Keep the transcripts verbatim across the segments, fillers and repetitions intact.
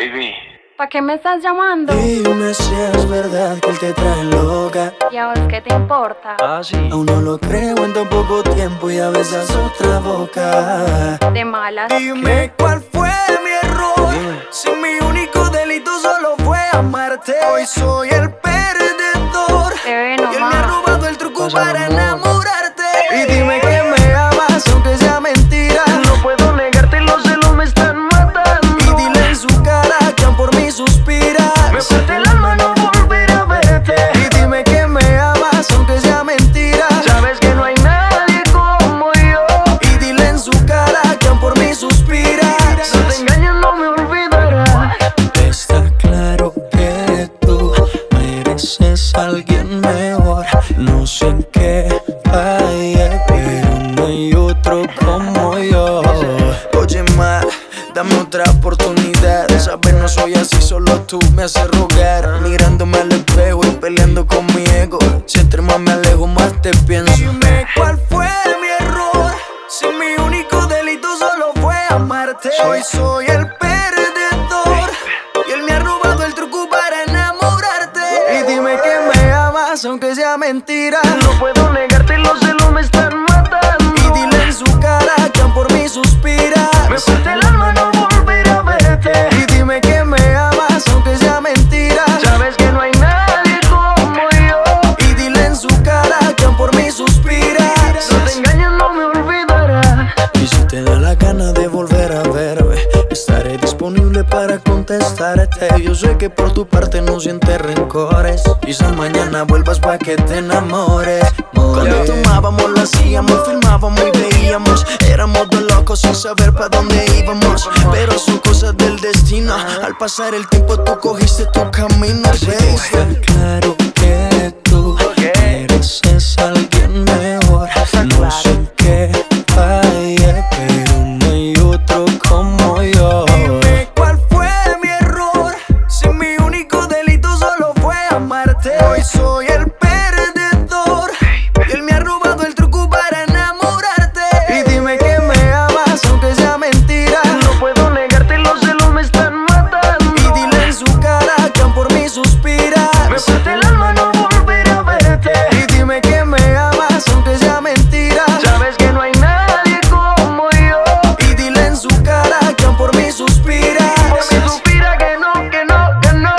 Baby, ¿para qué me estás llamando? Dime si es verdad que él te trae loca. ¿Y a vos qué te importa? ah sí. Aún no lo creo en tan poco tiempo y ya besas otra boca. De malas. Dime cuál fue mi error. Dime. Si mi único delito solo fue amarte. Hoy soy el perdedor. Bebé, Y él me ha nomás. robado el truco Pasa, para amor. enamorarte. Y dime que me amas aunque sea mentira. No puedo negarte, los celos me están matando. Y dile en su cara que aún por mí suspiras. Me parte el alma no volver a verte. Y dime que me amas aunque sea mentira. Sabes que no hay nadie como yo. Y dile en su cara que aún por mí suspiras. Si te engañas no me olvidarás. Está claro que tú mereces a alguien mejor. No sé en qué falle, pero no hay otro como yo. Oye, ma, dame otra oportunidad. Sabes, no soy así, solo tú me haces rogar. Mirándome al espejo y peleando con mi ego. Si entre más me alejo, más te pienso. Dime cuál fue mi error. Si mi único delito solo fue amarte. Hoy soy el perdedor. Y él me ha robado el truco para enamorarte. Y dime que me amas aunque sea mentira. No puedo negarte, los celos me están matando. Y dile en su cara que aún por mí suspiras. Me parte el alma no volver a verte. Y dime que me amas aunque sea mentira. Sabes que no hay nadie como yo. Y dile en su cara que aún por mí suspiras. Si te engañas no me olvidarás. Y si te da la gana de volver a verme, estaré disponible para contestarte. Yo sé que por tu parte no sientes rencores. Quizás mañana vuelvas pa' que te enamores. Cuando tomábamos lo hacíamos, filmábamos y veíamos. Éramos dos locos sin saber pa' dónde íbamos. Pero son cosas del destino. Al pasar el tiempo tú cogiste tu camino, baby. Está claro que tú mereces a alguien mejor. No sé en qué falle, pero no hay otro como yo. Dime cuál fue mi error. Si mi único delito solo fue amarte. Hoy soy el perdedor. Y él me ha robado el truco para enamorarte. Y dime que me amas aunque sea mentira. No puedo negarte, los celos me están matando. Y dile en su cara que aún por mí suspiras. Me parte el alma no volver a verte. Y dime que me amas aunque sea mentira. Sabes que no hay nadie como yo. Y dile en su cara que aún por mí suspiras. Por mí suspira que no, que no, que no.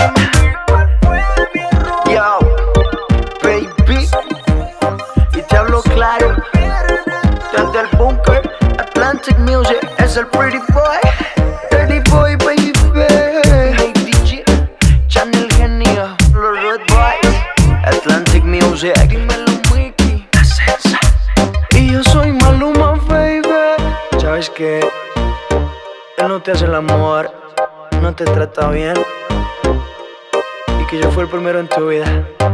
Yo, baby, y te hablo claro. Desde el bunker, Atlantic Music, es el pretty boy. Pretty boy, baby. Hey, D J, Channel Genio, los Red Boys, Atlantic Music. Dímelo, Mickey. Y yo soy Maluma, baby. Sabes que él no te hace el amor, no te trata bien, y que yo fui el primero en tu vida.